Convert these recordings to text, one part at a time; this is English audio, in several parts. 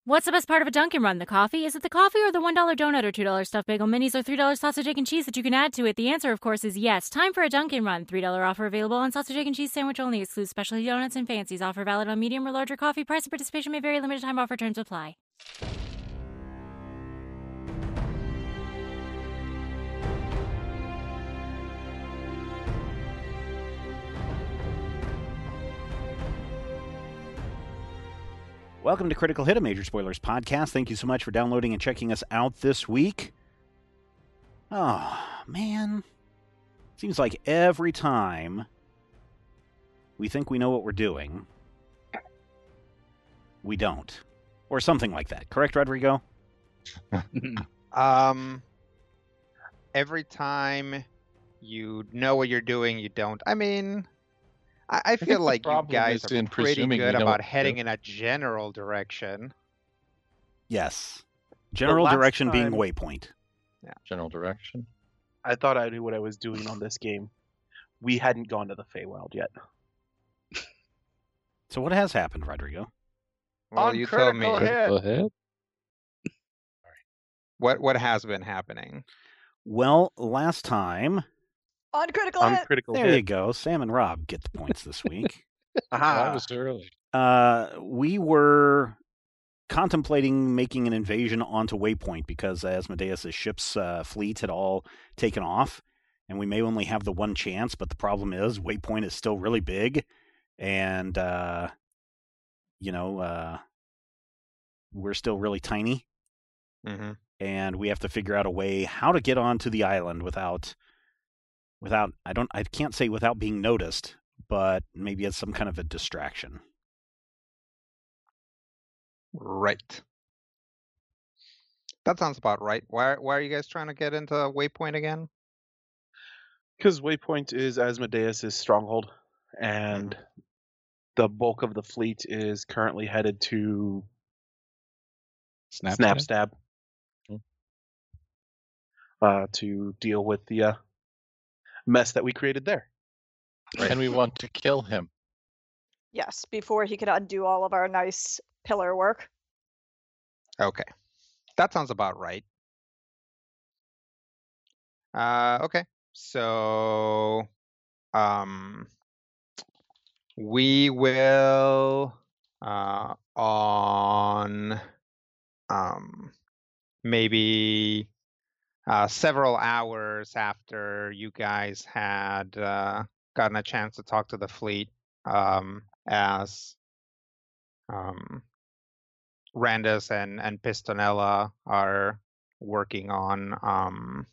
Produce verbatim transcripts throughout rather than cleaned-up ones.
What's the best part of a Dunkin' Run? The coffee? Is it the coffee or the one dollar donut or two dollar stuffed bagel minis or three dollar sausage, egg, and cheese that you can add to it? The answer, of course, is yes. Time for a Dunkin' Run. three dollar offer available on sausage, egg, and cheese sandwich only. Excludes specialty donuts and fancies. Offer valid on medium or larger coffee. Price and participation may vary. Limited time offer. Terms apply. Welcome to Critical Hit, a Major Spoilers podcast. Thank you so much for downloading and checking us out this week. Oh, man. Seems like every time we think we know what we're doing, we don't. Or something like that. Correct, Rodrigo? um, every time you know what you're doing, you don't. I mean... I, I feel like you guys are pretty good about heading in a general direction. Yes. General direction time, being waypoint. Yeah. General direction. I thought I knew what I was doing on this game. We hadn't gone to the Feywild yet. So what has happened, Rodrigo? Well, on you tell me. Critical hit. What what has been happening? Well, last time... On critical on hit. critical there hit. you go. Sam and Rob get the points this week. Aha. That was early. Uh, we were contemplating making an invasion onto Waypoint because Asmodeus' ship's uh, fleet had all taken off, and we may only have the one chance, but the problem is Waypoint is still really big, and, uh, you know, uh, we're still really tiny, mm-hmm. and we have to figure out a way how to get onto the island without... Without, I don't, I can't say without being noticed, but maybe it's some kind of a distraction. Right. That sounds about right. Why, why are you guys trying to get into Waypoint again? Because Waypoint is Asmodeus' stronghold, and mm-hmm. the bulk of the fleet is currently headed to Snap Snapstab mm-hmm. uh, to deal with the uh, mess that we created there. Right. And we want to kill him. Yes, before he could undo all of our nice pillar work. Okay. That sounds about right. Uh, okay. So, um, we will, uh, on, um, maybe... Uh, several hours after you guys had uh, gotten a chance to talk to the fleet, um, as um, Randus and, and Pistonella are working on um,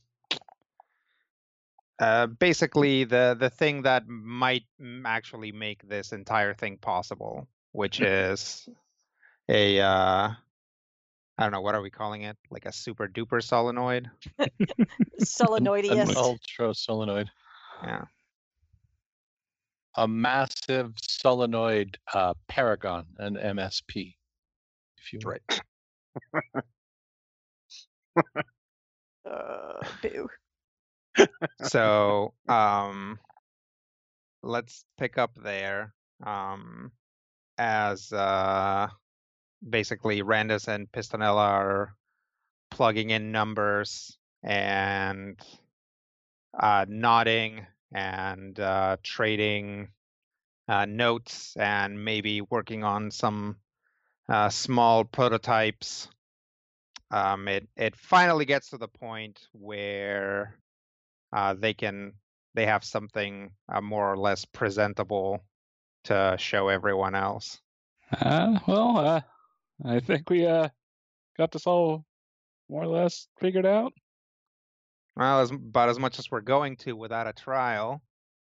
uh, basically the, the thing that might actually make this entire thing possible, which is a... Uh, I don't know, what are we calling it? Like a super duper solenoid? Solenoidiest. An ultra solenoid. Yeah. A massive solenoid uh, paragon, an M S P. If you right. uh, boo. So, um, let's pick up there. Um, as uh. Basically, Randus and Pistonella are plugging in numbers and uh, nodding and uh, trading uh, notes and maybe working on some uh, small prototypes. Um, it it finally gets to the point where uh, they can they have something uh, more or less presentable to show everyone else. Uh, well, uh. I think we uh got this all more or less figured out. Well, as, about as much as we're going to without a trial.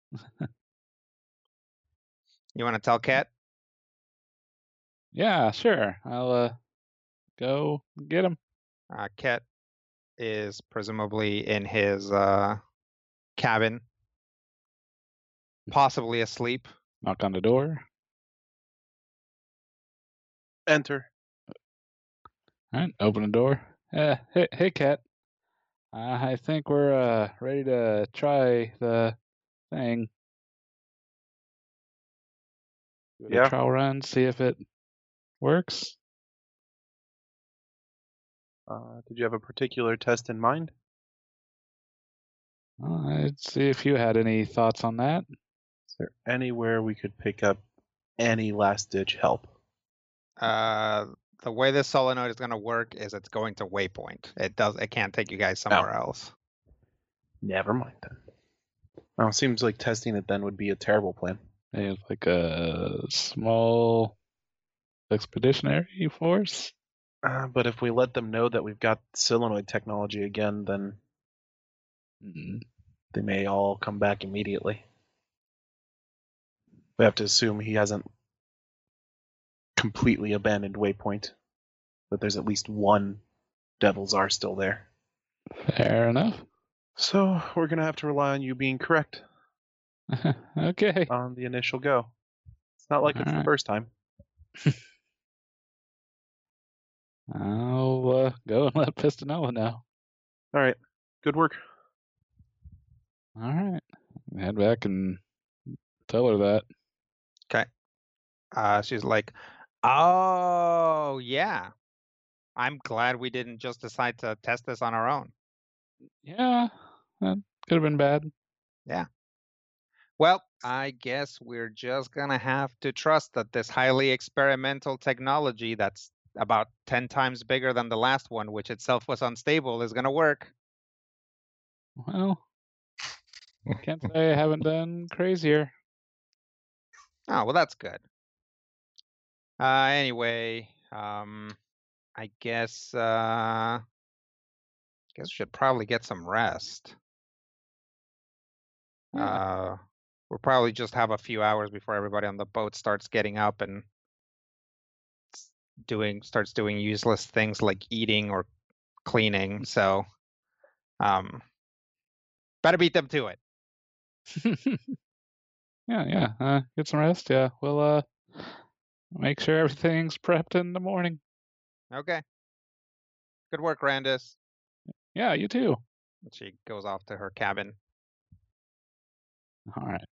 You want to tell Ket? Yeah, sure. I'll uh go get him. Uh, Ket is presumably in his uh cabin, possibly asleep. Knock on the door. Enter. All right, open the door. Uh, hey, hey, Ket. Uh, I think we're uh, ready to try the thing. Do a Yeah. trial run, see if it works. Uh, did you have a particular test in mind? Well, I'd see if you had any thoughts on that. Is there anywhere we could pick up any last-ditch help? Uh, the way this solenoid is going to work is it's going to waypoint. It does. It can't take you guys somewhere else. Never mind then. Well, it seems like testing it then would be a terrible plan. They have like a small expeditionary force. Uh, but if we let them know that we've got solenoid technology again, then Mm, they may all come back immediately. We have to assume he hasn't completely abandoned Waypoint, but there's at least one Devil's R still there. Fair enough. So we're going to have to rely on you being correct Okay. on the initial go. It's not like All it's the right. first time. I'll uh, go and let Pistonella know. All right. Good work. All right. Head back and tell her that. Okay. Uh, she's like, oh yeah. I'm glad we didn't just decide to test this on our own. Yeah, that could have been bad. Well, I guess we're just gonna have to trust that this highly experimental technology that's about ten times bigger than the last one, which itself was unstable, is gonna work. Well, can't say I haven't done crazier. Oh, well, that's good. Uh, anyway, um, I guess, uh, guess we should probably get some rest. Yeah. Uh, we'll probably just have a few hours before everybody on the boat starts getting up and s- doing starts doing useless things like eating or cleaning. So, um, better beat them to it. yeah, yeah. Uh, get some rest. Yeah, we'll uh make sure everything's prepped in the morning. Okay. Good work, Randus. Yeah, you too. And she goes off to her cabin. All right.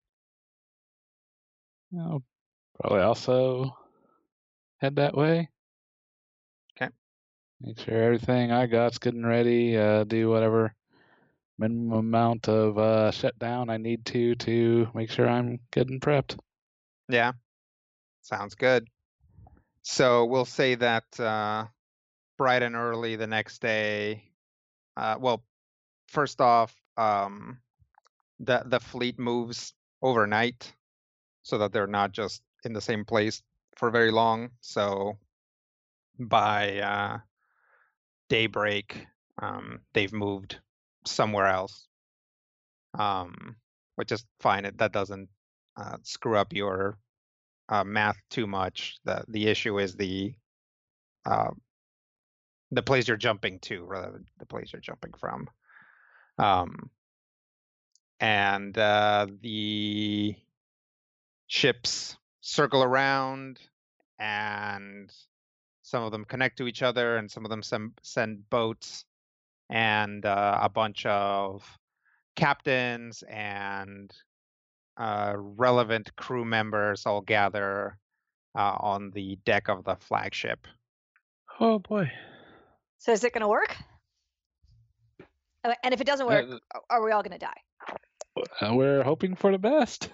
I'll probably also head that way. Okay. Make sure everything I got's good and ready. Uh, do whatever minimum amount of uh, shutdown I need to to make sure I'm good and prepped. Yeah. Sounds good. So we'll say that uh, bright and early the next day. Uh, well, first off, um, the the fleet moves overnight, so that they're not just in the same place for very long. So by uh, daybreak, um, they've moved somewhere else, um, which is fine. It, that doesn't uh, screw up your uh, math too much. The the issue is the uh, the place you're jumping to rather than the place you're jumping from. Um, and uh, the ships circle around, and some of them connect to each other, and some of them send, send boats, and uh, a bunch of captains and uh, relevant crew members all gather uh, on the deck of the flagship. Oh boy. So is it going to work? Uh, And if it doesn't work, Uh, are- are we all going to die? Uh, we're hoping for the best.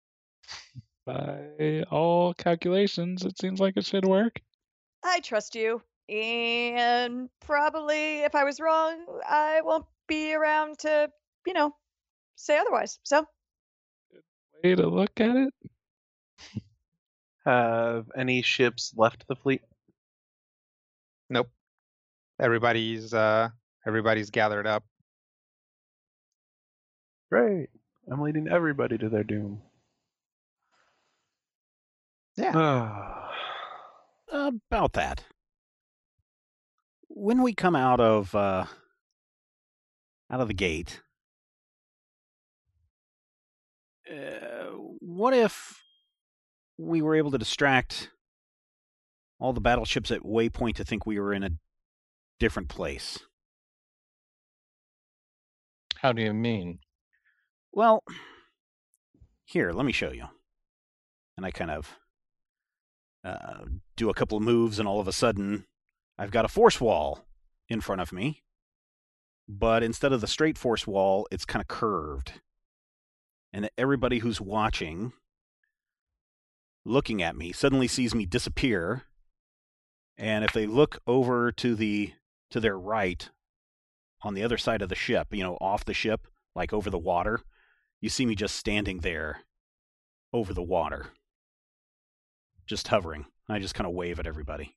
By all calculations, it seems like it should work. I trust you. And probably if I was wrong, I won't be around to, you know, say otherwise. So, Way to look at it. Have any ships left the fleet? Nope. Everybody's uh, everybody's gathered up. Great. I'm leading everybody to their doom. Yeah. Ah. About that. When we come out of uh, out of the gate, uh, what if we were able to distract all the battleships at Waypoint to think we were in a different place? How do you mean? Well, here, let me show you. And I kind of uh, do a couple of moves, and all of a sudden, I've got a force wall in front of me, but instead of the straight force wall, it's kind of curved. And everybody who's watching, looking at me, suddenly sees me disappear. And if they look over to the to their right, on the other side of the ship, you know, off the ship, like over the water, you see me just standing there over the water, just hovering. I just kind of wave at everybody.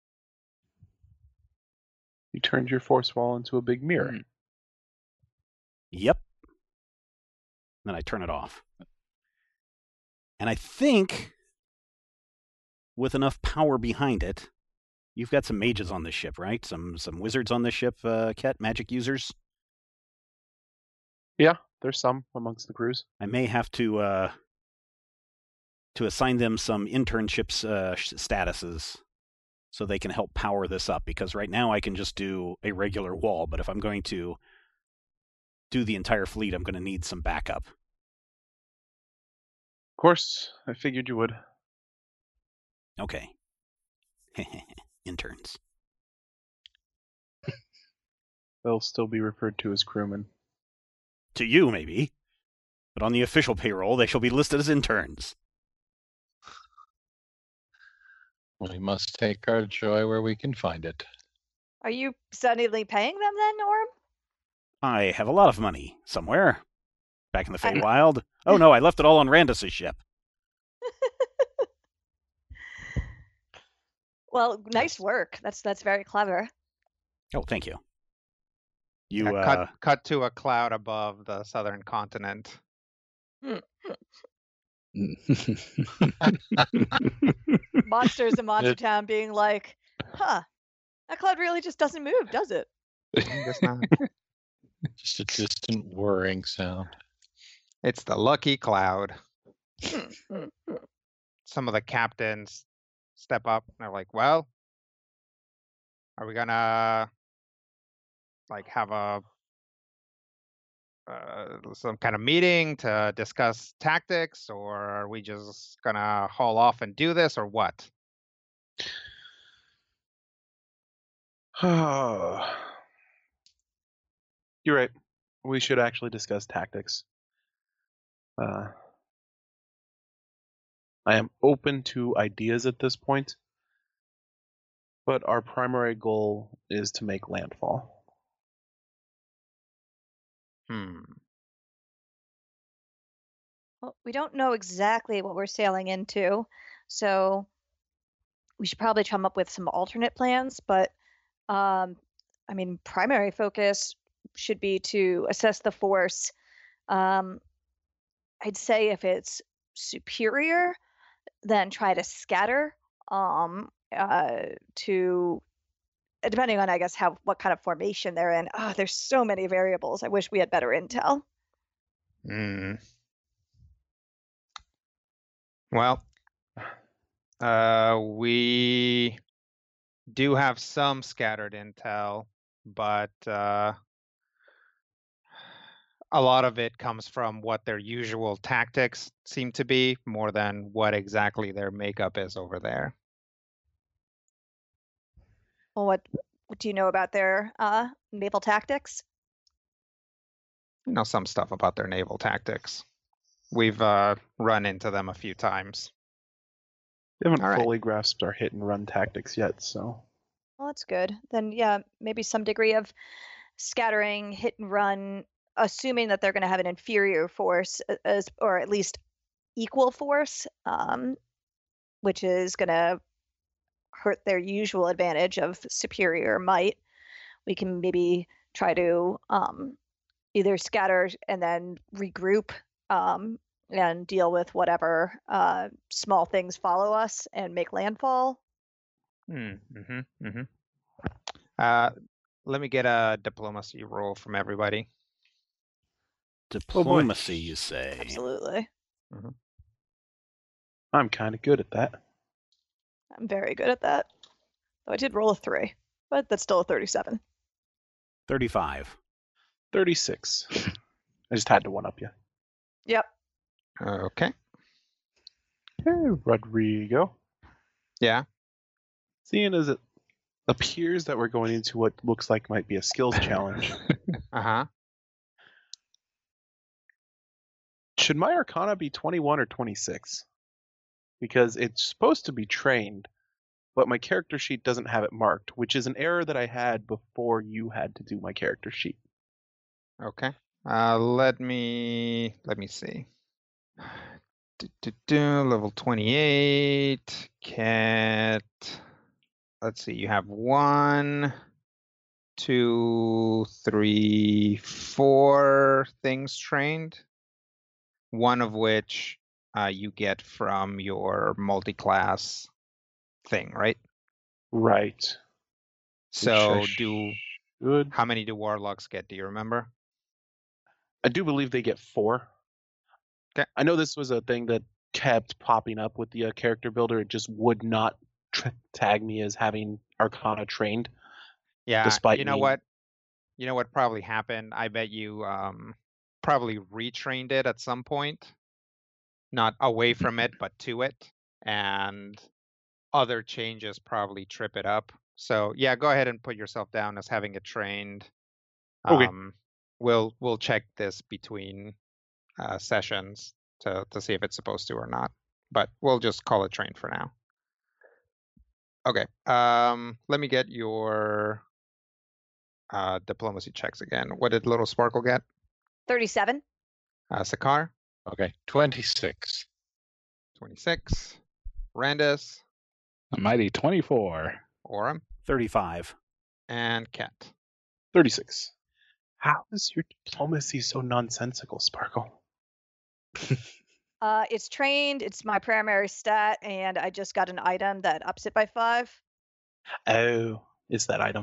You turned your force wall into a big mirror. Mm. Yep. Then I turn it off. And I think with enough power behind it, you've got some mages on this ship, right? Some some wizards on this ship, uh, Ket, magic users. Yeah, there's some amongst the crews. I may have to uh, to assign them some internships uh, statuses so they can help power this up, because right now I can just do a regular wall, but if I'm going to do the entire fleet, I'm going to need some backup. Of course, I figured you would. Okay. Interns. They'll still be referred to as crewmen. To you, maybe. But on the official payroll, they shall be listed as interns. We must take our joy where we can find it. Are you suddenly paying them then, Norm? I have a lot of money somewhere. Back in the I- Feywild. Oh no, I left it all on Randus' ship. Well, nice work. That's that's very clever. Oh, thank you. You, Yeah, uh, cut, cut to a cloud above the southern continent. Monsters in Monster It- Town being like, huh, that cloud really just doesn't move, does it? I guess not. Just a distant whirring sound. It's the lucky cloud. Hmm, hmm, hmm. Some of the captains step up and they're like, well, are we gonna like have a uh, some kind of meeting to discuss tactics, or are we just gonna haul off and do this, or what? You're right. We should actually discuss tactics. Uh, I am open to ideas at this point, but our primary goal is to make landfall. Hmm. Well, we don't know exactly what we're sailing into, so we should probably come up with some alternate plans. But um, I mean, primary focus should be to assess the force. Um, I'd say if it's superior, then try to scatter um, uh, to depending on, I guess, how what kind of formation they're in. Ah, there's so many variables. I wish we had better intel. Hmm. Well, uh, we do have some scattered intel, but uh, a lot of it comes from what their usual tactics seem to be, more than what exactly their makeup is over there. Well, what, what do you know about their uh, naval tactics? You know some stuff about their naval tactics. We've uh, run into them a few times. They haven't All right. fully grasped our hit and run tactics yet, so Well, that's good. Then, yeah, maybe some degree of scattering, hit and run, assuming that they're going to have an inferior force, a- as or at least equal force, um, which is going to hurt their usual advantage of superior might. We can maybe try to um, either scatter and then regroup um, and deal with whatever uh, small things follow us and make landfall. Hmm. Mm-hmm. Mm-hmm. Uh, let me get a diplomacy roll from everybody. diplomacy, you say? Absolutely. I'm kind of good at that. I'm very good at that. Though I did roll a three, but that's still a thirty-seven. thirty-five. thirty-six. I just had to one up you. Yep. Okay. Hey, Rodrigo. Yeah. Seeing as it appears that we're going into what looks like might be a skills challenge. Uh huh. Should my Arcana be twenty-one or twenty-six? Because it's supposed to be trained, but my character sheet doesn't have it marked, which is an error that I had before you had to do my character sheet. Okay. Uh, let me let me see. Do, do, do, level twenty-eight. Cat. Let's see. You have one, two, three, four things trained. One of which uh, you get from your multi-class thing, right? Right. So Which I do should. how many do warlocks get? Do you remember? I do believe they get four. Okay. I know this was a thing that kept popping up with the uh, character builder. It just would not tr- tag me as having Arcana trained. Yeah. Despite you know me- what? You know what probably happened? I bet you um, probably retrained it at some point, not away from it, but to it, and other changes probably trip it up. So yeah, go ahead and put yourself down as having it trained. Okay. Um, we'll we'll check this between uh, sessions to to see if it's supposed to or not. But we'll just call it trained for now. Okay. Um, let me get your uh, diplomacy checks again. What did Little Sparkle get? thirty-seven. Uh, Sakar, Okay, twenty-six. twenty-six. Randus, A mighty twenty-four. Orem, thirty-five. and Cat. thirty-six. How is your diplomacy so nonsensical, Sparkle? Uh, it's trained. It's my primary stat, and I just got an item that ups it by five. Oh, it's that item.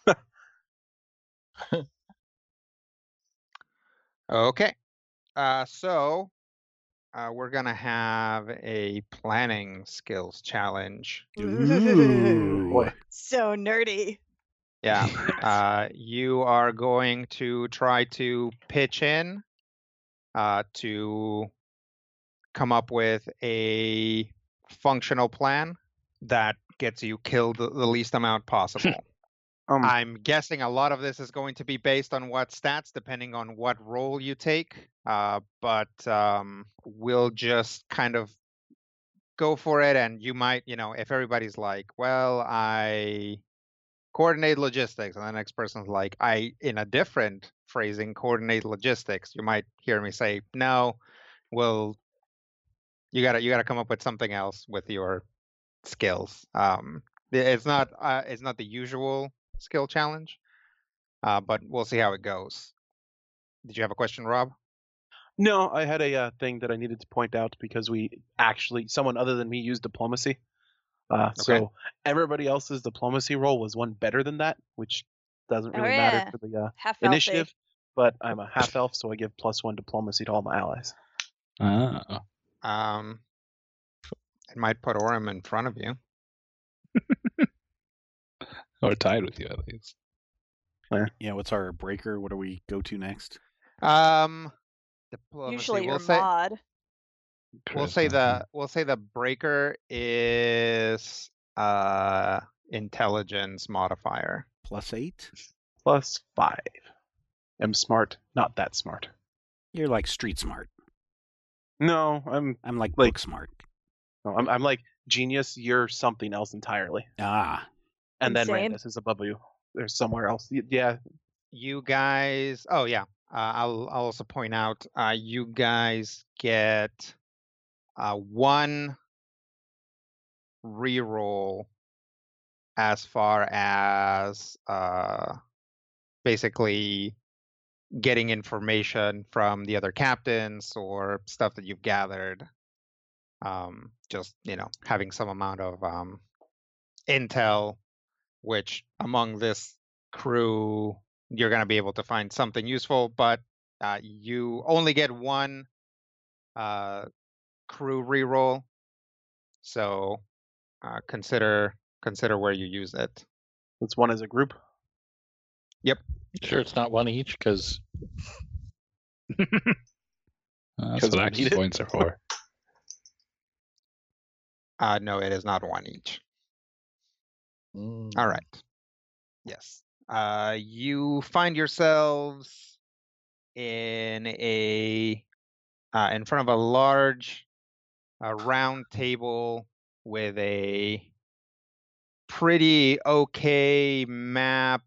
Okay. Uh, so uh, we're gonna have a planning skills challenge. Ooh. Boy. So nerdy. Yeah. Uh, you are going to try to pitch in uh, to come up with a functional plan that gets you killed the the least amount possible. Um, I'm guessing a lot of this is going to be based on what stats, depending on what role you take. Uh, but um, we'll just kind of go for it. And you might, you know, if everybody's like, well, I coordinate logistics, and the next person's like, I, in a different phrasing, coordinate logistics, you might hear me say, no, well, you gotta, you gotta come up with something else with your skills. Um, it's not, uh, it's not the usual skill challenge, uh, but we'll see how it goes. Did you have a question, Rob? no, I had a uh, thing that I needed to point out because we actually, someone other than me used diplomacy. Uh, Okay. So everybody else's diplomacy roll was one better than that, which doesn't Oh, really yeah. matter for the uh, Half initiative. But I'm a half elf, so I give plus one diplomacy to all my allies. Oh. Um, it might put Orem in front of you. Or tied with you, at least. Yeah, what's our breaker? What do we go to next? Um, diplomacy. Usually we'll your say, mod. We'll say Charisma. the we'll say the breaker is uh intelligence modifier. Plus eight? Plus five. I'm smart, not that smart. You're like street smart. No, I'm I'm like, Like- book smart. no, I'm, I'm like genius. You're something else entirely. Ah. And then Insane. Randus is above you. There's somewhere else. Y- Yeah, You guys. Oh yeah. Uh, I'll I'll also point out. Uh, you guys get uh one reroll as far as uh basically getting information from the other captains or stuff that you've gathered. Um, just you know, having some amount of um, intel, which among this crew you're going to be able to find something useful, but uh, you only get one uh, crew reroll, so uh, consider consider where you use it. it's one as a group. Sure, it's not one each because Uh, that's 'Cause what we access need it. points are for. Uh, no, it is not one each. All right. Yes. Uh, you find yourselves in a uh, in front of a large uh, round table with a pretty okay map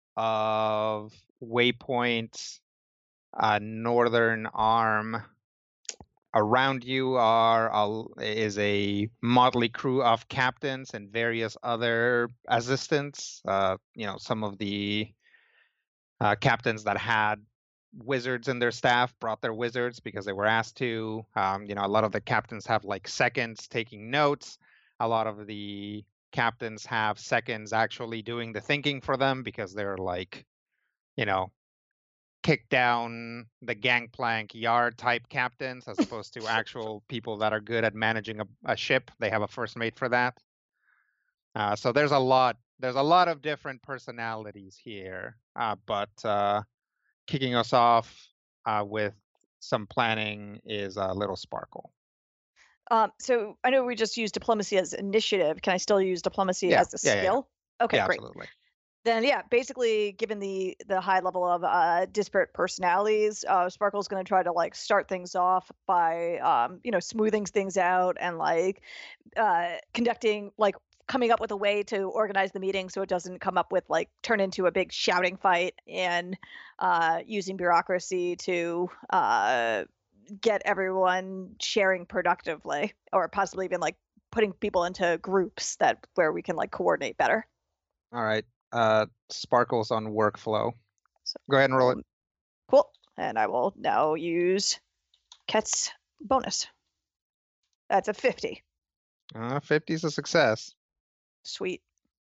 of Waypoint's uh, northern arm. Around you are a, is a motley crew of captains and various other assistants. Uh, you know, some of the uh, captains that had wizards in their staff brought their wizards because they were asked to. Um, you know, a lot of the captains have like seconds taking notes. A lot of the captains have seconds actually doing the thinking for them because they're like, you know, kick down the gangplank yard type captains as opposed to actual people that are good at managing a, a ship. They have a first mate for that. Uh, so there's a lot. There's a lot of different personalities here, uh, but uh, kicking us off uh, with some planning is a little Sparkle. Um, so I know we just used diplomacy as initiative. Can I still use diplomacy Yeah, as a yeah, yeah, yeah. skill? Okay, yeah, great. absolutely. Then yeah, basically given the the high level of uh, disparate personalities, uh, Sparkle's going to try to like start things off by um, you know smoothing things out and like uh, conducting like coming up with a way to organize the meeting so it doesn't come up with like turn into a big shouting fight, and uh, using bureaucracy to uh, get everyone sharing productively, or possibly even like putting people into groups that where we can like coordinate better. All right. Uh, Sparkle's on workflow. So Go ahead and roll it. Cool. And I will now use Ket's bonus. That's a fifty. Uh, fifty is a success. Sweet.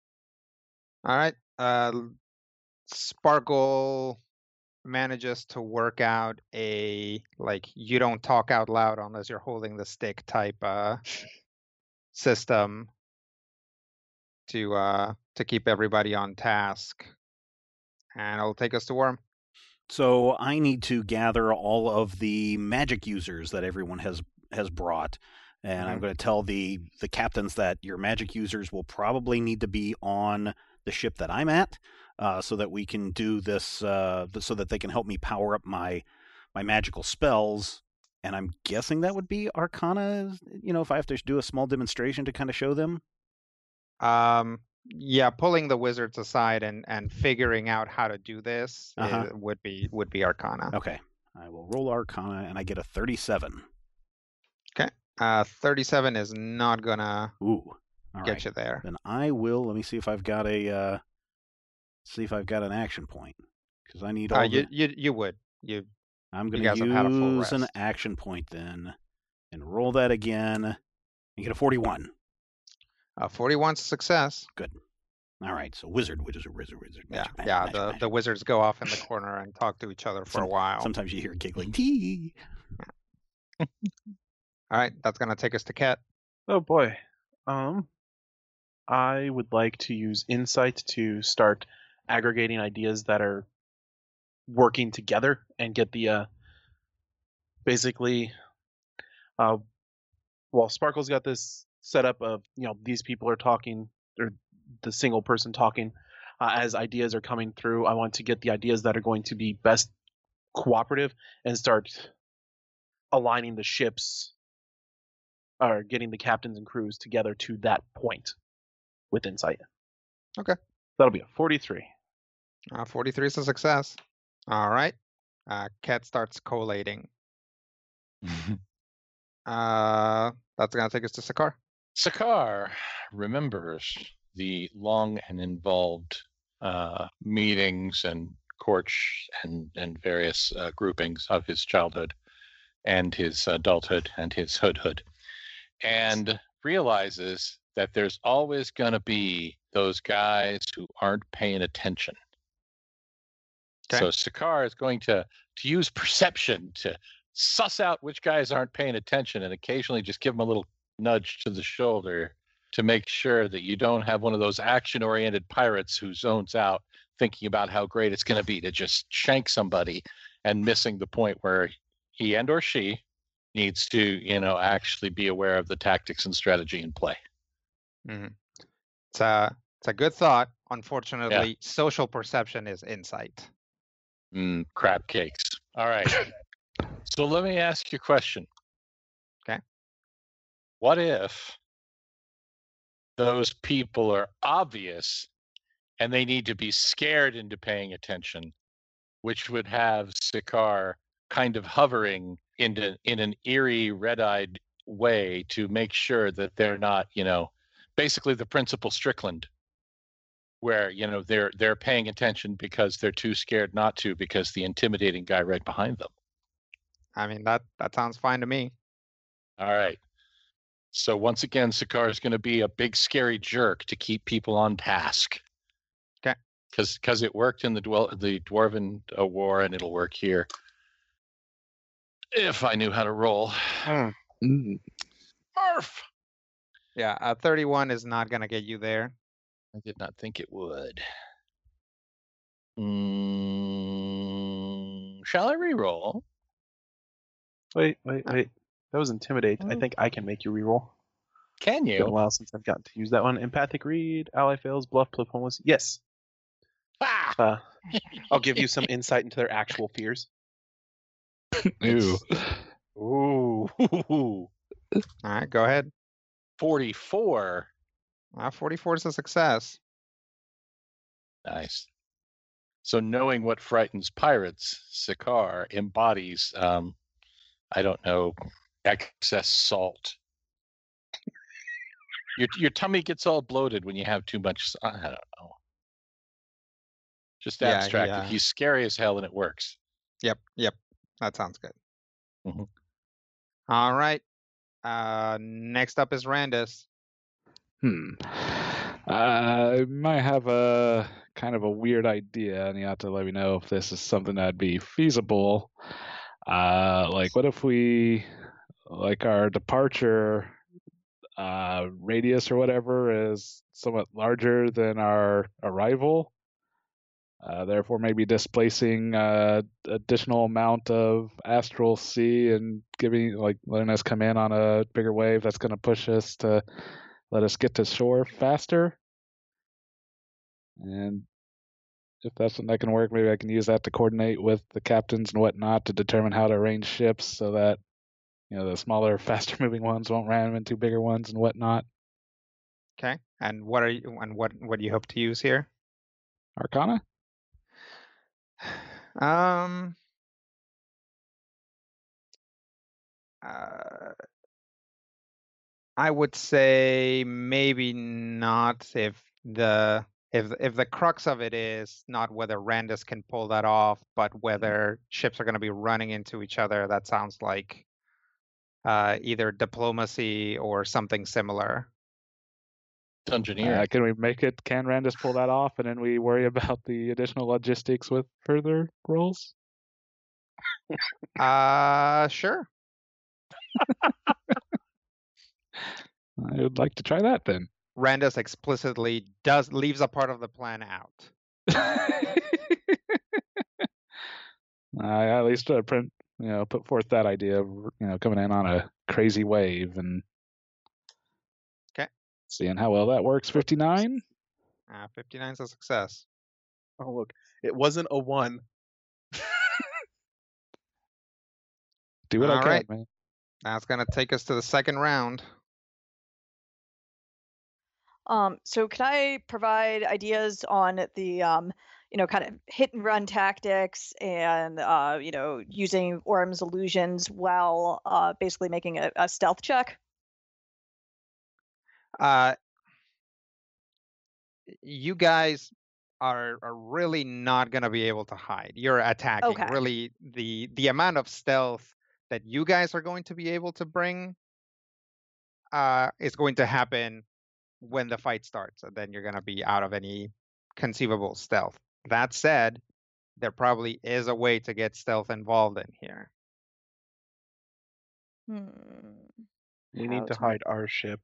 All right. Uh, Sparkle manages to work out a like you don't talk out loud unless you're holding the stick type uh, system to uh, to keep everybody on task, and it'll take us to Worm. So I need to gather all of the magic users that everyone has has brought, and I'm Mhm. going to tell the the captains that your magic users will probably need to be on the ship that I'm at, uh, so that we can do this, uh, so that they can help me power up my my magical spells. And I'm guessing that would be Arcana. You know, if I have to do a small demonstration to kind of show them. Um, yeah, pulling the wizards aside and and figuring out how to do this Uh-huh. is- would be would be Arcana. Okay, I will roll Arcana, and I get a thirty-seven. Uh, thirty-seven is not gonna Ooh, all get right. you there. Then I will. Let me see if I've got a. Uh, see if I've got an action point, because I need all. Uh, the, you you you would you I'm you going guys to have had a full use an rest. action point then, and roll that again, and get a forty-one. uh, forty-one's a success. All right, so wizard, wizard, wizard, wizard. Yeah, Magic, magic, yeah. magic, the magic. the wizards go off in the corner and talk to each other for Some- a while. Sometimes you hear giggling. Tee. All right, that's gonna take us to Cat. Oh boy. Um, I would like to use insight to start aggregating ideas that are working together and get the uh, basically, uh, while Sparkle's got this setup of you know these people are talking or the single person talking uh, as ideas are coming through. I want to get the ideas that are going to be best cooperative and start aligning the ships or getting the captains and crews together to that point with insight. Okay. That'll be a forty-three. Uh, forty-three is a success. All right. Uh, Cat starts collating. Uh, that's gonna take us to Sakar. Sakar remembers the long and involved uh, meetings and courts and, and various uh, groupings of his childhood and his adulthood and his hoodhood, and realizes that there's always going to be those guys who aren't paying attention. Okay. So Sakar is going to, to use perception to suss out which guys aren't paying attention and occasionally just give them a little nudge to the shoulder to make sure that you don't have one of those action-oriented pirates who zones out thinking about how great it's going to be to just shank somebody and missing the point where he and or she needs to, you know, actually be aware of the tactics and strategy in play. Mm-hmm. It's a it's a good thought. unfortunately, social perception is insight. Mm, crab cakes. All right. So let me ask you a question. Okay. What if those people are obvious and they need to be scared into paying attention, which would have Sakaar kind of hovering into in an eerie, red-eyed way to make sure that they're not, you know, basically the Principal Strickland, where, you know, they're they're paying attention because they're too scared not to, because the intimidating guy right behind them. I mean, that that sounds fine to me. All right. So once again, Sakaar is going to be a big, scary jerk to keep people on task. Okay. Because because it worked in the dwell the Dwarven uh, War, and it'll work here. If I knew how to roll. Mm. Mm. Arf! Yeah, a thirty-one is not gonna get you there. I did not think it would. Mm, shall I re-roll? Wait, wait, wait. That was intimidate. I think I can make you reroll. Can It's been a you? while since I've gotten to use that one. Empathic read, ally fails, bluff, plus homeless. Yes. Ah! Uh, I'll give you some insight into their actual fears. Ew. Ooh. All right, go ahead. forty-four. Uh, forty-four is a success. Nice. So knowing what frightens pirates, Sakaar embodies, um, I don't know, excess salt. Your your tummy gets all bloated when you have too much. I don't know. Just Yeah, he, abstracted. uh, He's scary as hell, and it works. Yep, yep. That sounds good. Mhm. All right. Uh, next up is Randus. Hmm. I might have a kind of a weird idea, and you have to let me know if this is something that'd be feasible. Uh, like, what if we, like, our departure uh, radius or whatever is somewhat larger than our arrival? Uh, therefore, maybe displacing uh, additional amount of astral sea and giving, like, letting us come in on a bigger wave that's going to push us to let us get to shore faster. And if that's something that can work, maybe I can use that to coordinate with the captains and whatnot to determine how to arrange ships so that, you know, the smaller, faster moving ones won't ram into bigger ones and whatnot. Okay. And what are you? And what what do you hope to use here? Arcana? Um. Uh, I would say maybe not if the if if the crux of it is not whether Randus can pull that off, but whether ships are going to be running into each other. That sounds like uh, either diplomacy or something similar. Dungeoneer. Uh, can we make it? Can Randus pull that off, and then we worry about the additional logistics with further rolls? Uh, sure. I would like to try that then. Randus explicitly does leaves a part of the plan out. I at least uh, print, you know, put forth that idea of, you know, coming in on a crazy wave and Okay. seeing how well that works. fifty-nine. Uh, fifty-nine is a success. Oh, look. It wasn't a one. Do what All I can, right. man. That's going to take us to the second round. Um, so can I provide ideas on the, um, you know, kind of hit and run tactics and, uh, you know, using Orm's illusions while uh, basically making a, a stealth check? Uh, you guys are, are really not going to be able to hide. You're attacking. Okay. Really, the the amount of stealth that you guys are going to be able to bring uh, is going to happen when the fight starts, and then you're going to be out of any conceivable stealth. That said, there probably is a way to get stealth involved in here. Hmm. You How need to to- hide our ship.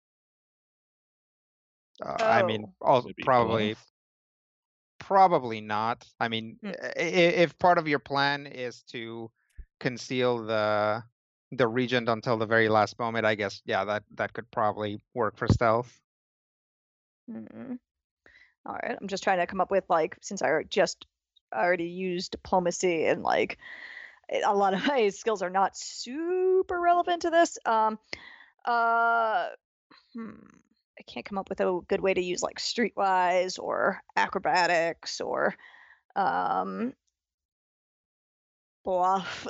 Uh, I mean, Oh. also Maybe probably, bluff. probably not. I mean, Hmm. i- i- if part of your plan is to conceal the the regent until the very last moment, I guess, yeah, that that could probably work for stealth. Hmm. All right. I'm just trying to come up with like, since I just already used diplomacy and like a lot of my skills are not super relevant to this. Um, uh, hmm. I can't come up with a good way to use like streetwise or acrobatics or um, bluff.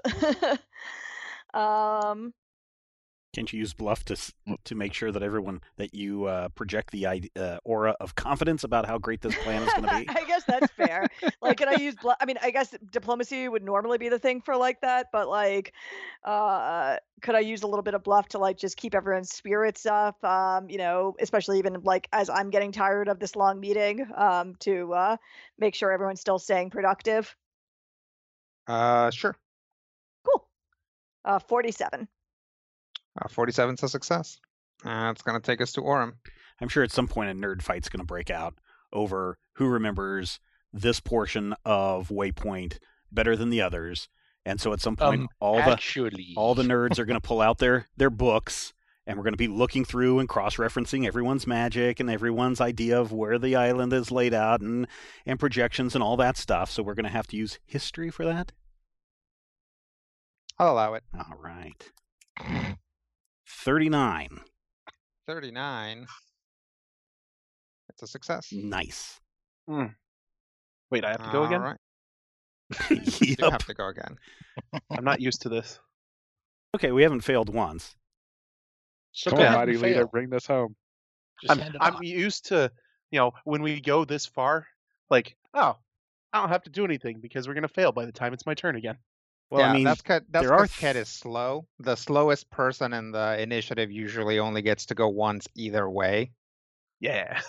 um, Can't you use bluff to s- to make sure that everyone that you uh, project the ide- uh, aura of confidence about how great this plan is going to be? I guess that's fair. Like, can I use bluff? I mean, I guess diplomacy would normally be the thing for like that, but like, uh, could I use a little bit of bluff to like just keep everyone's spirits up? Um, you know, especially even like as I'm getting tired of this long meeting, um, to uh, make sure everyone's still staying productive. Uh, sure. Cool. Uh, forty-seven. Uh, forty-seven's a success. Uh, it's going to take us to Orem. I'm sure at some point a nerd fight's going to break out over who remembers this portion of Waypoint better than the others. And so at some point, Um, all the actually, all the nerds are going to pull out their their books, and we're going to be looking through and cross-referencing everyone's magic and everyone's idea of where the island is laid out and and projections and all that stuff. So we're going to have to use history for that. I'll allow it. All right. thirty-nine. thirty-nine. It's a success. Nice. Wait, I have to go All again? right. You do Yep. have to go again. I'm not used to this. Okay, we haven't failed once. so Come go on, ahead mighty and leader, fail. bring this home. Just I'm hand it I'm off. used to, you know, when we go this far, like, oh, I don't have to do anything because we're gonna fail by the time it's my turn again. Well, yeah, I mean, that's because that's there are 'cause Ket th- is slow. The slowest person in the initiative usually only gets to go once either way. Yeah.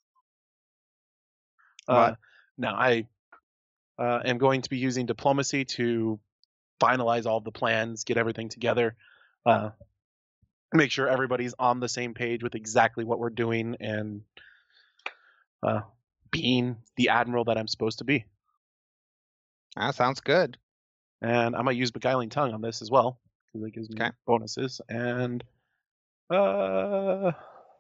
What? Uh, no, I uh, am going to be using diplomacy to finalize all the plans, get everything together, uh, make sure everybody's on the same page with exactly what we're doing, and uh, being the admiral that I'm supposed to be. That sounds good. And I'm gonna use beguiling tongue on this as well because it gives me Okay. bonuses. And uh,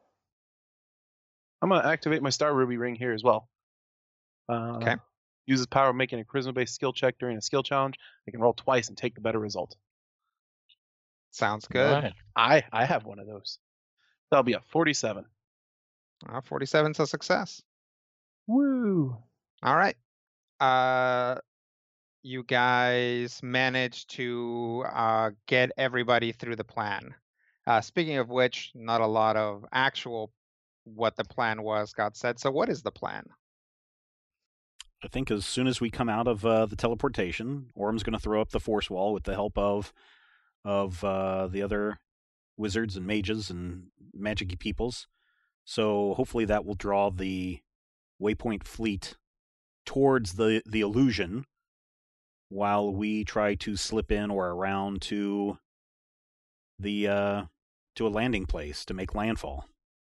I'm gonna activate my Star Ruby ring here as well. Uh, Okay. Uses power of making a charisma-based skill check during a skill challenge. I can roll twice and take the better result. Sounds good. Right. I I have one of those. That'll be a forty-seven. Uh, forty-seven's a success. Woo! All right. Uh, you guys managed to uh, get everybody through the plan. Uh, speaking of which, not a lot of actual what the plan was got said. So what is the plan? I think as soon as we come out of uh, the teleportation, Orm's going to throw up the force wall with the help of of uh, the other wizards and mages and magic-y peoples. So hopefully that will draw the Waypoint fleet towards the, the illusion while we try to slip in or around to the uh, to a landing place to make landfall.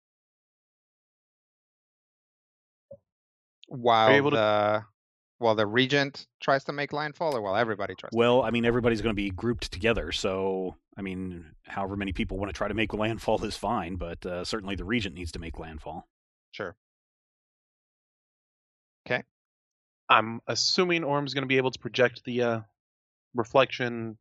While able to- the while the regent tries to make landfall, or while everybody tries. Well, I mean, everybody's going to be grouped together, so I mean, however many people want to try to make landfall is fine, but uh, certainly the regent needs to make landfall. Sure. I'm assuming Orm's going to be able to project the uh, reflection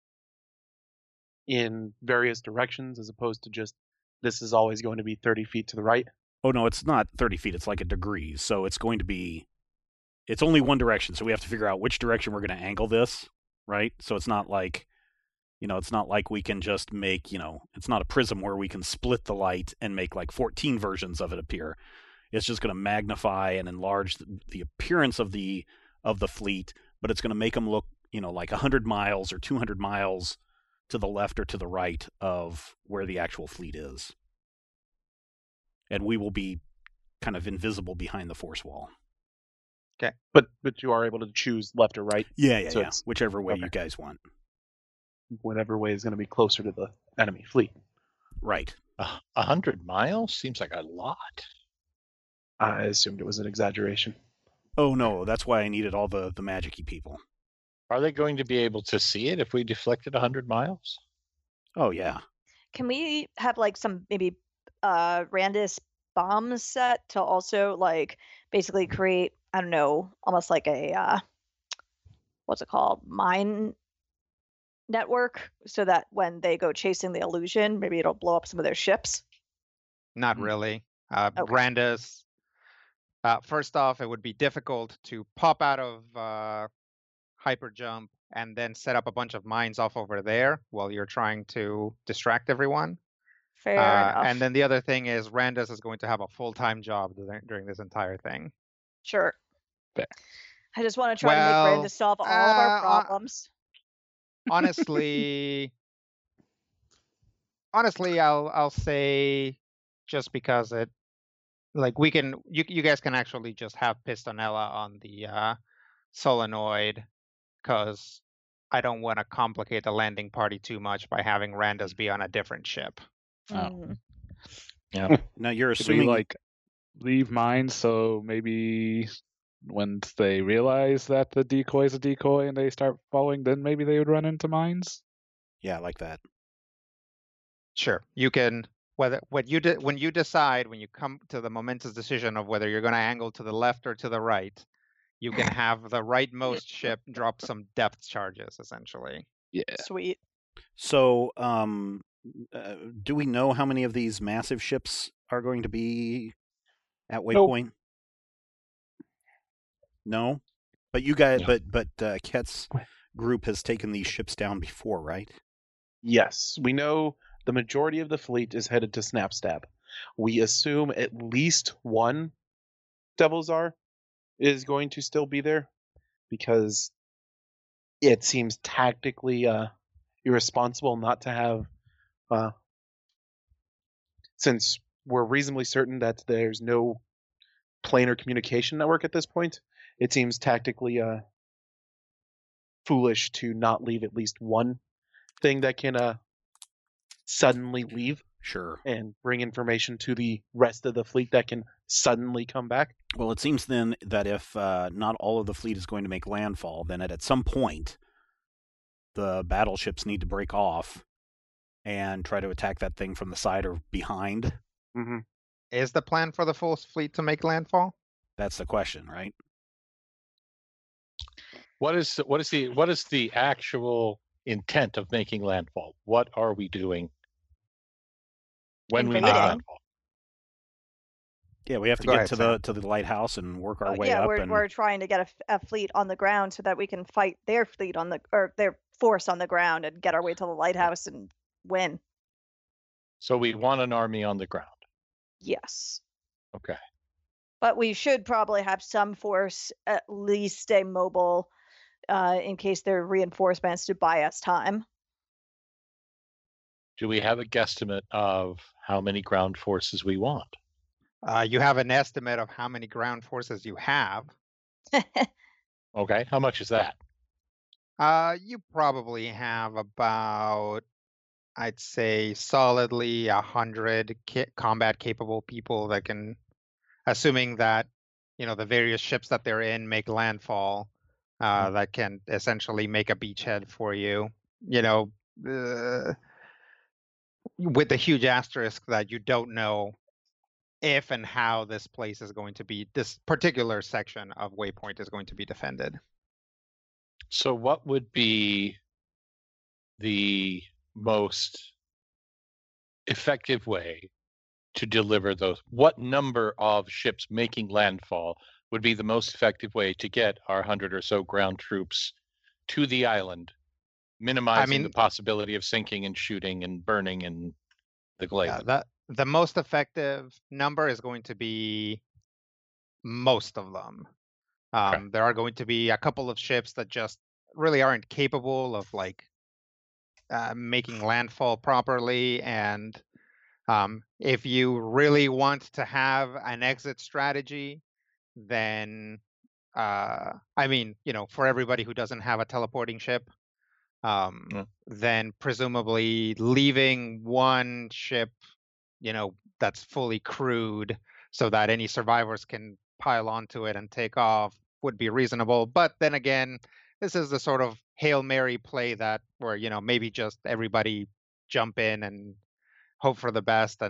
in various directions as opposed to just this is always going to be thirty feet to the right. Oh no, it's not thirty feet. It's like a degree, so it's going to be. It's only one direction, so we have to figure out which direction we're going to angle this, right? So it's not like, you know, it's not like we can just make, you know, it's not a prism where we can split the light and make like fourteen versions of it appear. It's just going to magnify and enlarge the, the appearance of the of the fleet, but it's going to make them look, you know, like one hundred miles or two hundred miles to the left or to the right of where the actual fleet is. And we will be kind of invisible behind the force wall. But but you are able to choose left or right, Yeah, yeah, So yeah. it's- Whichever way okay. you guys want. whatever way is going to be closer to the enemy fleet. Right. A a hundred miles seems like a lot. I assumed it was an exaggeration. Oh no, that's why I needed all the the magic-y people. Are they going to be able to see it if we deflected a hundred miles? Oh yeah. Can we have like some maybe uh Randus bomb set to also like basically create, I don't know, almost like a uh, what's it called, mine network, so that when they go chasing the illusion, maybe it'll blow up some of their ships. Not Mhm. really. Uh, Okay. Randus, uh, first off, it would be difficult to pop out of uh, hyper jump and then set up a bunch of mines off over there while you're trying to distract everyone. Fair Uh, enough. and then the other thing is Randus is going to have a full-time job dur- during this entire thing. Sure. Fair. I just want to try to Well, make Randus solve all of uh, our hon- problems. honestly, honestly, I'll I'll say just because it, like we can, you you guys can actually just have Pistonella on the uh, solenoid, because I don't want to complicate the landing party too much by having Randus be on a different ship. Oh. Mm. Now you're Should we assuming like leave mines so maybe once they realize that the decoy is a decoy and they start following, then maybe they would run into mines? yeah, like that. Sure, you can, whether when you de- when you decide, when you come to the momentous decision of whether you're going to angle to the left or to the right, you can have the rightmost ship drop some depth charges, essentially. Yeah. Sweet. So, um, uh, do we know how many of these massive ships are going to be at Nope. Waypoint? No, but you guys, No. but but uh, Ket's group has taken these ships down before, right? Yes, we know the majority of the fleet is headed to Snapstab. We assume at least one Devil's Czar is going to still be there, because it seems tactically uh, irresponsible not to have, uh, since we're reasonably certain that there's no planar communication network at this point, it seems tactically uh, foolish to not leave at least one thing that can uh, suddenly leave Sure. and bring information to the rest of the fleet that can suddenly come back. Well, it seems then that if uh, not all of the fleet is going to make landfall, then at, at some point the battleships need to break off and try to attack that thing from the side or behind. Mm-hmm. Is the plan for the full fleet to make landfall? That's the question, right? What is what is the what is the actual intent of making landfall? What are we doing when we make Invading. landfall? Yeah, we have to Go get ahead, to Sam. the to the lighthouse and work our Uh, way yeah, up. we're and we're trying to get a, f- a fleet on the ground so that we can fight their fleet on the or their force on the ground and get our way to the lighthouse and win. So we want an army on the ground. Yes. Okay. But we should probably have some force at least stay mobile uh, in case there are reinforcements to buy us time. Do we have a guesstimate of how many ground forces we want? Uh, you have an estimate of how many ground forces you have. Okay. How much is that? Uh, you probably have about, I'd say, solidly a hundred ca- combat capable people that can, assuming that, you know, the various ships that they're in make landfall, uh, that can essentially make a beachhead for you. You know, uh, with the huge asterisk that you don't know if and how this place is going to be, this particular section of Waypoint is going to be defended. So what would be the most effective way to deliver those? What number of ships making landfall would be the most effective way to get our hundred or so ground troops to the island, minimizing mean- the possibility of sinking and shooting and burning in the glade? Yeah, that the most effective number is going to be most of them. Um, Okay. There are going to be a couple of ships that just really aren't capable of like uh, making landfall properly, and um, if you really want to have an exit strategy, then uh, I mean, you know, for everybody who doesn't have a teleporting ship, um, Yeah. then presumably leaving one ship, you know, that's fully crewed so that any survivors can pile onto it and take off would be reasonable. But then again, this is the sort of Hail Mary play that where, you know, maybe just everybody jump in and hope for the best and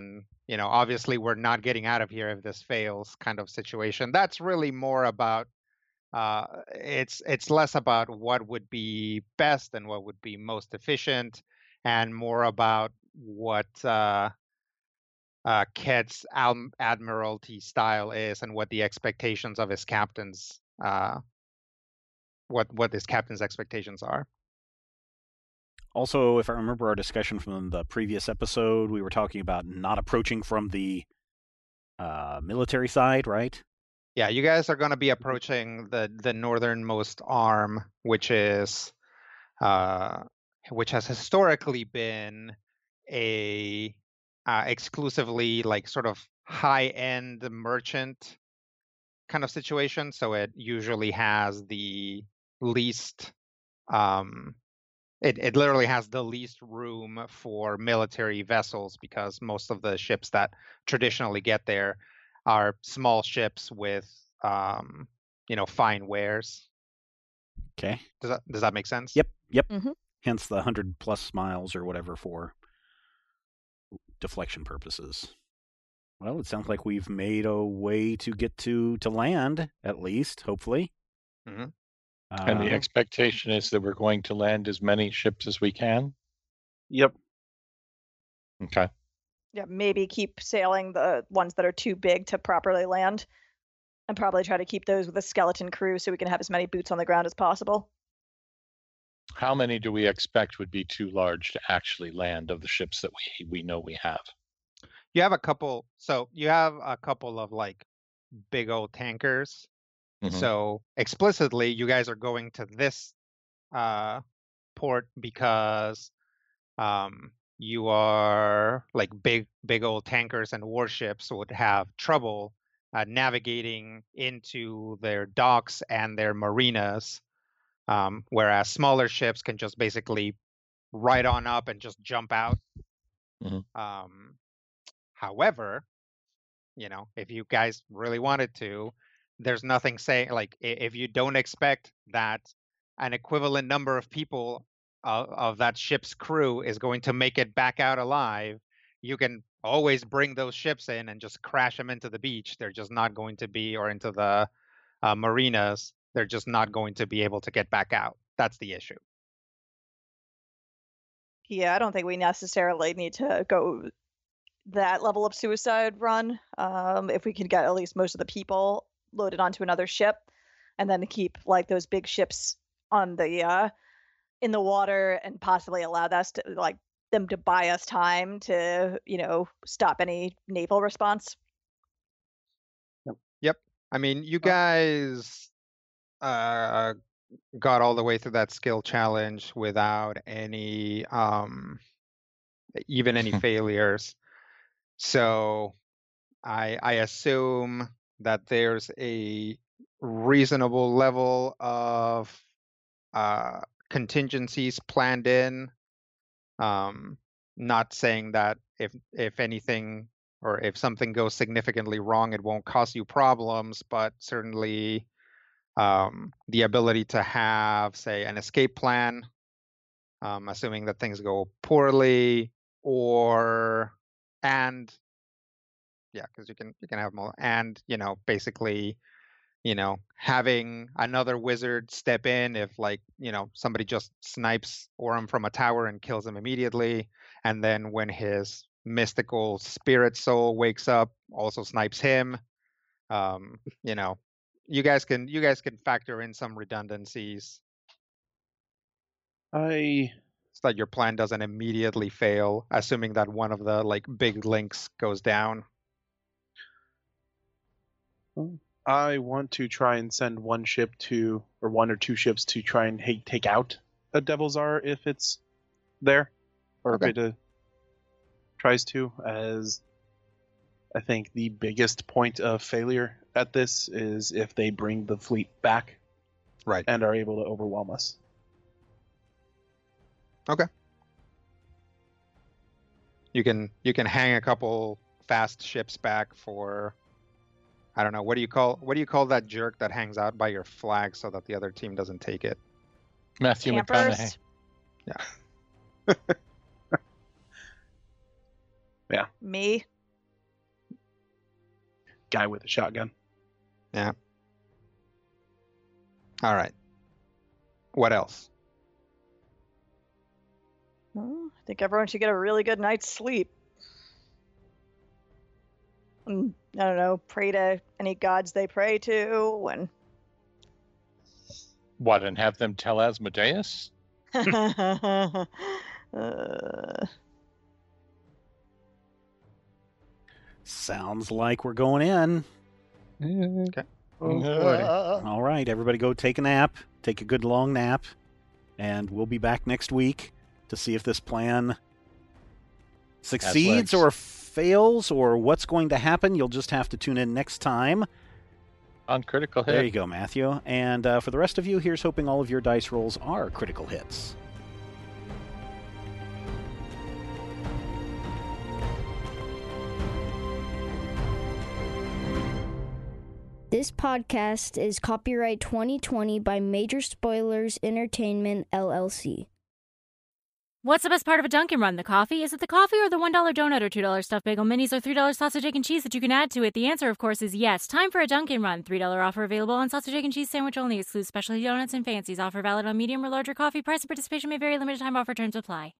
you know, obviously we're not getting out of here if this fails kind of situation. That's really more about, uh, it's it's less about what would be best and what would be most efficient, and more about what uh, uh, Ked's Al- admiralty style is and what the expectations of his captains, uh, what what his captain's expectations are. Also, if I remember our discussion from the previous episode, we were talking about not approaching from the uh, military side, right? Yeah, you guys are going to be approaching the the northernmost arm, which is, uh, which has historically been a uh, exclusively like sort of high-end merchant kind of situation. So it usually has the least, um, it it literally has the least room for military vessels, because most of the ships that traditionally get there are small ships with, um, you know, fine wares. Okay. Does that does that make sense? Yep, yep. Mhm. Hence the hundred plus miles or whatever for deflection purposes. Well, it sounds like we've made a way to get to to land, at least, hopefully. Mhm. Uh, And the expectation is that we're going to land as many ships as we can. Yep. Okay. Yeah, maybe keep sailing the ones that are too big to properly land, and probably try to keep those with a skeleton crew so we can have as many boots on the ground as possible. How many do we expect would be too large to actually land of the ships that we we know we have? You have a couple. So you have a couple of like big old tankers. Mhm. So explicitly, you guys are going to this uh, port because um, you are like big, big old tankers and warships would have trouble uh, navigating into their docks and their marinas, um, whereas smaller ships can just basically ride on up and just jump out. Mhm. Um, however, you know, if you guys really wanted to, there's nothing saying like i- if you don't expect that an equivalent number of people of, of that ship's crew is going to make it back out alive, you can always bring those ships in and just crash them into the beach. They're just not going to be, or into the uh, marinas. They're just not going to be able to get back out. That's the issue. Yeah, I don't think we necessarily need to go that level of suicide run. Um, if we could get at least most of the people loaded onto another ship, and then keep like those big ships on the uh, in the water, and possibly allow us to like them to buy us time to, you know, stop any naval response. Yep. I mean, you Uh, guys uh, got all the way through that skill challenge without any, um, even any failures. So I I assume that there's a reasonable level of uh, contingencies planned in. Um, not saying that if if anything, or if something goes significantly wrong, it won't cause you problems, but certainly um, the ability to have, say, an escape plan, um, assuming that things go poorly, or and yeah, because you can you can have more, and you know, basically, you know, having another wizard step in if, like, you know, somebody just snipes Orem from a tower and kills him immediately, and then when his mystical spirit soul wakes up, also snipes him. Um, you know, you guys can you guys can factor in some redundancies I so that your plan doesn't immediately fail, assuming that one of the like big links goes down. I want to try and send one ship to, or one or two ships to try and hey, take out a Devil's R if it's there, or Okay. if it uh, tries to, as I think the biggest point of failure at this is if they bring the fleet back Right. and are able to overwhelm us. You can you can hang a couple fast ships back for, I don't know, what do you call what do you call that jerk that hangs out by your flag so that the other team doesn't take it? Matthew Campers. McConaughey. Me. guy with a shotgun. All right. What else? Well, I think everyone should get a really good night's sleep. And, I don't know, pray to any gods they pray to, and What, and have them tell Asmodeus? uh, Sounds like we're going in. Oh, boy. All right, everybody go take a nap. Take a good long nap. And we'll be back next week to see if this plan succeeds legs. or fails or what's going to happen. You'll just have to tune in next time. On Critical Hit. There you go, Matthew. And uh, for the rest of you, here's hoping all of your dice rolls are critical hits. This podcast is copyright twenty twenty by Major Spoilers Entertainment, L L C. What's the best part of a Dunkin' Run? The coffee? Is it the coffee or the one dollar donut or two dollar stuffed bagel minis or three dollar sausage, egg, and cheese that you can add to it? The answer, of course, is yes. Time for a Dunkin' Run. three dollar offer available on sausage, egg, and cheese sandwich only. Excludes specialty donuts and fancies. Offer valid on medium or larger coffee. Price and participation may vary. Limited time offer. Terms apply.